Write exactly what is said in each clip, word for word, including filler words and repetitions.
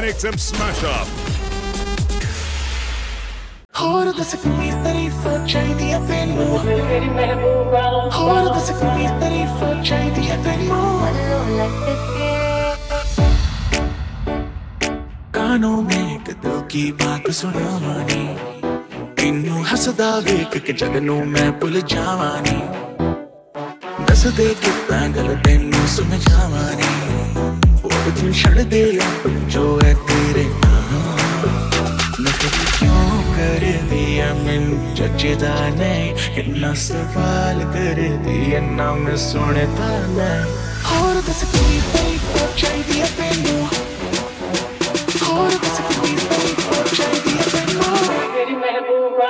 X M Smash Up. ਹੋਰ ਦੱਸ ਕੋਈ ਤਾਰੀਫ ਚਾਹੀਦੀ ਹੈ ਤੈਨੂੰ ਮੇਰੀ ਮਹਿਬੂਬਾ ਹੋਰ ਦੱਸ ਕੋਈ ਤਾਰੀਫ ਚਾਹੀਦੀ ਹੈ ਤੈਨੂੰ कानों में एक दिल की बात सुनावानी इन्नू हसदा वेख के जगनू मैं भुल जावानी दस दे कितना गल तेनू समझावानी वो तू छड़ दे जो है तेरे नखरे क्यों कर दिया मैनू जचदा नहीं इन्ना सवाल कर दिया ना मैं सुनता नहीं और दस कोई तारीफ चाहिदी है तैनू और दस कोई तारीफ चाहिदी है तैनू मेरी महबूबा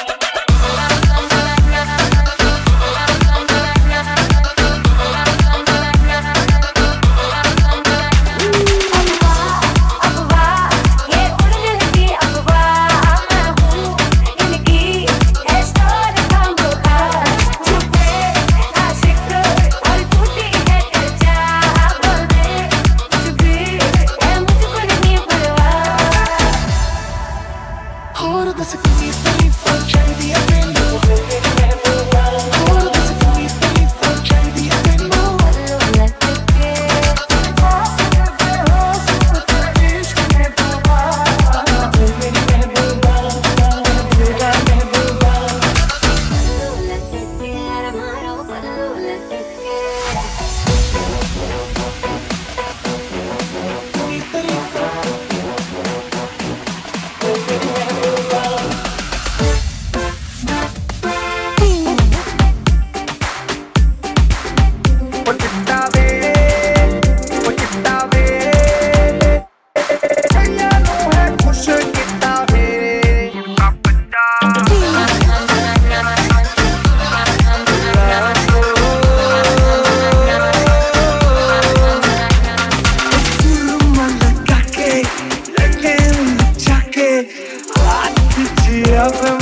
और दस कोई तारीफ चाहिदी है तैनू मेरी महबूबा और दस कोई तारीफ चाहिदी है तैनू इश्क में डूबा मेरी महबूबा मेरा महबूबा कोई तारीफ up